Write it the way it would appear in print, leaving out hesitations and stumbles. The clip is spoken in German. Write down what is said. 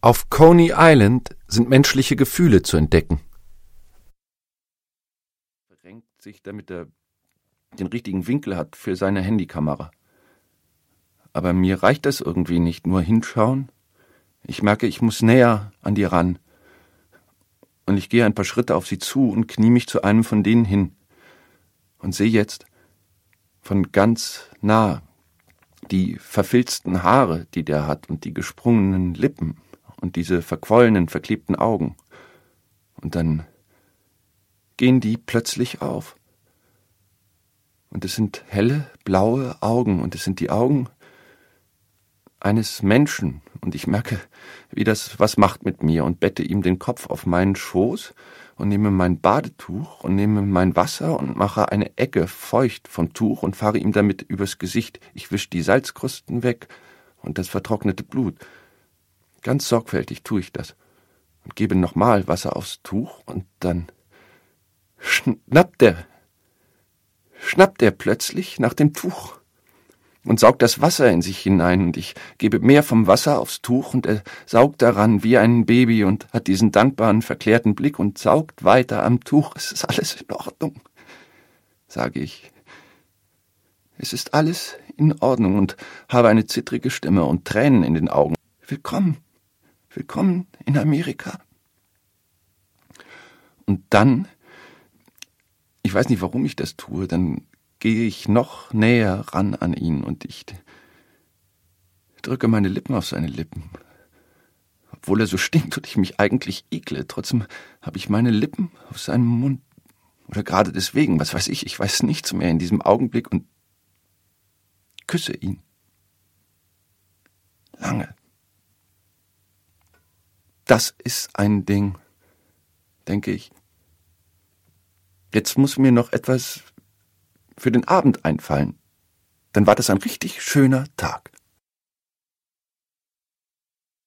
Auf Coney Island sind menschliche Gefühle zu entdecken. Verrenkt sich, damit er den richtigen Winkel hat für seine Handykamera. Aber mir reicht das irgendwie nicht, nur hinschauen. Ich merke, ich muss näher an die ran. Und ich gehe ein paar Schritte auf sie zu und knie mich zu einem von denen hin. Und sehe jetzt von ganz nah die verfilzten Haare, die der hat, und die gesprungenen Lippen und diese verquollenen, verklebten Augen. Und dann gehen die plötzlich auf. Und es sind helle, blaue Augen, und es sind die Augen eines Menschen. Und ich merke, wie das was macht mit mir, und bette ihm den Kopf auf meinen Schoß und nehme mein Badetuch und nehme mein Wasser und mache eine Ecke feucht vom Tuch und fahre ihm damit übers Gesicht. Ich wische die Salzkrusten weg und das vertrocknete Blut. Ganz sorgfältig tue ich das und gebe nochmal Wasser aufs Tuch, und dann schnappt er plötzlich nach dem Tuch und saugt das Wasser in sich hinein, und ich gebe mehr vom Wasser aufs Tuch, und er saugt daran wie ein Baby und hat diesen dankbaren, verklärten Blick und saugt weiter am Tuch. Es ist alles in Ordnung, sage ich. Es ist alles in Ordnung, und habe eine zittrige Stimme und Tränen in den Augen. Willkommen in Amerika. Und dann, ich weiß nicht, warum ich das tue, dann gehe ich noch näher ran an ihn, und ich drücke meine Lippen auf seine Lippen. Obwohl er so stinkt und ich mich eigentlich ekle, trotzdem habe ich meine Lippen auf seinem Mund. Oder gerade deswegen, was weiß ich weiß nichts mehr in diesem Augenblick, und küsse ihn. Lange. Das ist ein Ding, denke ich. Jetzt muss mir noch etwas für den Abend einfallen. Dann war das ein richtig schöner Tag.